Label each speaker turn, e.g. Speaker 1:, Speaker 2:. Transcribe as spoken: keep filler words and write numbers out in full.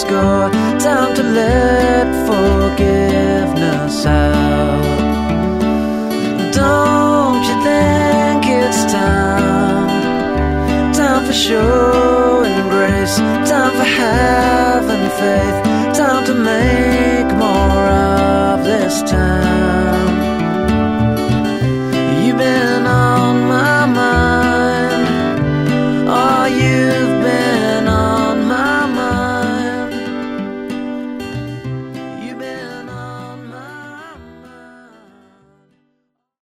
Speaker 1: score. Time to let forgiveness out. Don't you think it's time? Time for show and grace. Time for having faith. Time to make more of this time.